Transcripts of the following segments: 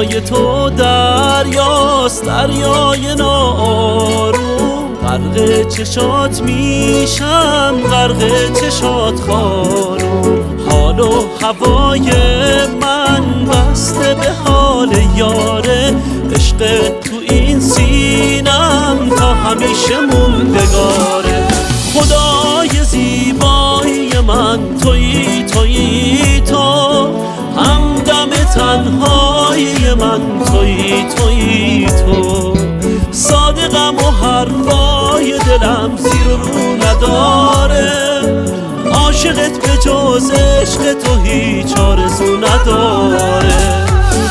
روی تو دریاست، دریای ناآروم. غرق چشات میشم، غرق چشات خانوم. حال و هوای من بسته به حال یاره، عشق تو این سینم تا همیشه موندگاره. خدای زیبایی من تویی، تویی تو، همدم تنهایی من تویی، تویی تو. صادقم و حرفای دلم زیر و رو نداره، عاشقت به جز عشق تو هیچ آرزو نداره.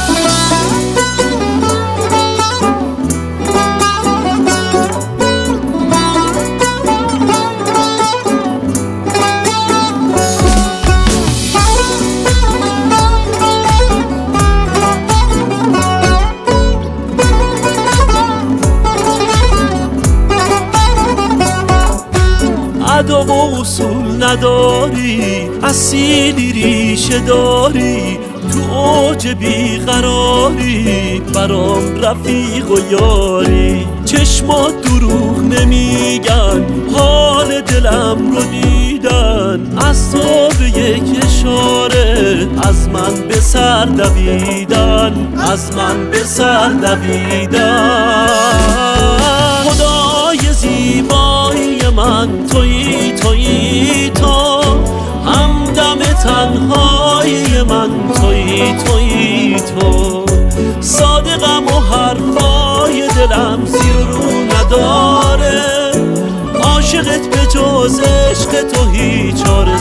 ادا و اصول نداری، اصیلی ریشه داری، تو اوج بیقراری برام رفیق و یاری. چشمات دروغ نمیگن، حال دلم رو دیدن، از تو به یک اشاره از من به سر دویدن، از من به سر دویدن. خدای زیبایی من تویی، تویی تو، همدم تنهایی من تویی، تویی تو. صادقم و حرفای دلم زیر و رو نداره، عاشقت به جز عشق تو هیچ آرزو